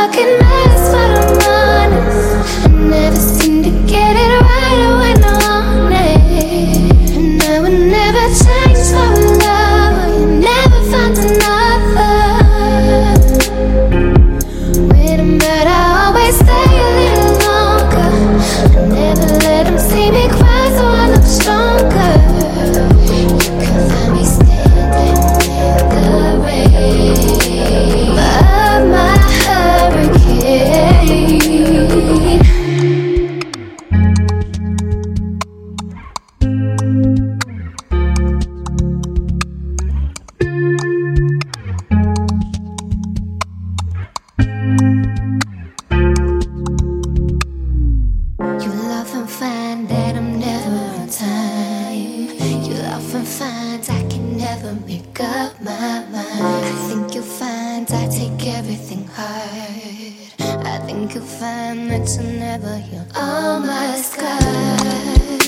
fucking mess, but I'm honest. I never seem to get it right when I want it. And I would never change for a love. You never find another. When I'm mad, I always stay a little longer. I never let them see me cry, so I look stronger. You can find me standing in the rain of my hurricane. You'll often find that I'm never on time. You'll often find I can never make up my mind. I think you'll find I take everything hard. I think you'll find that you'll never heal all my scars.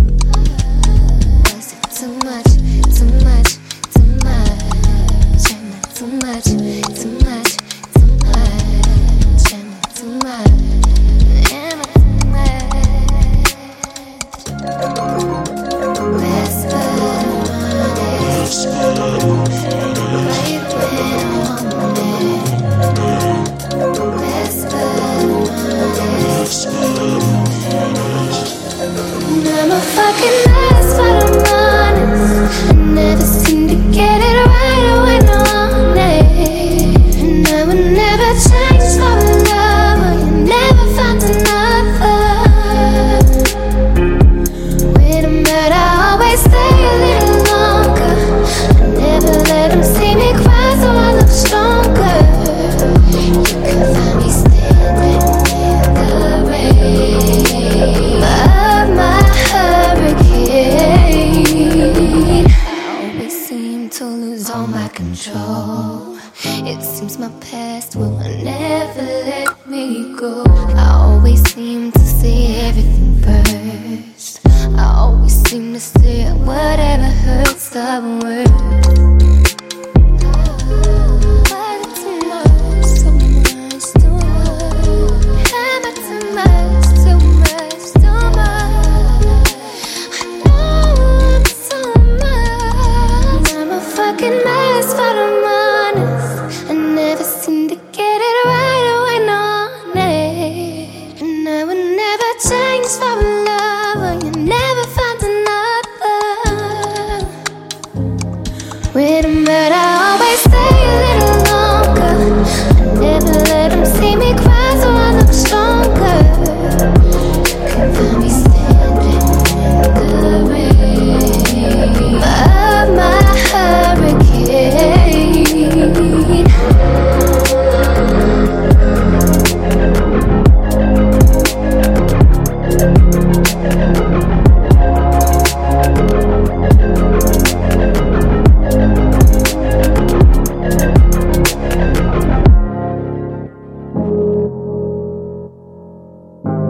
Was it too much, too much, too much? Am I too much, too much, too much? Am I too much? Am I too much? Whisper honest, right when I want it. Whisper honest. I'm a fucking mess, but I'm honest. I never seem to get it right when I want it. And I would never change for a love. You never find another. When I'm mad, I always stay a little longer. I never let them see me cry, so I look stronger. You can find me standing in the rain of my hurricane. I always seem to lose all my control. It seems my past will never let me go. I always seem to say everything first. I always seem to say whatever hurts the worst. Was it too much, too much, too much? Am I too much, too much, too much? I know I'm too much. I'm a fucking mess, but I'm honest. I never seem to get it right when I want it. And I would never change for a love. You never find another. When I'm mad, I always stay a little longer. I never let them see me cry, so I look stronger. You can find me standing in the rain of my hurricane.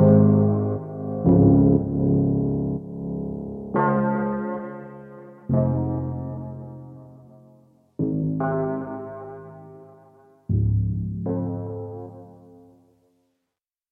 You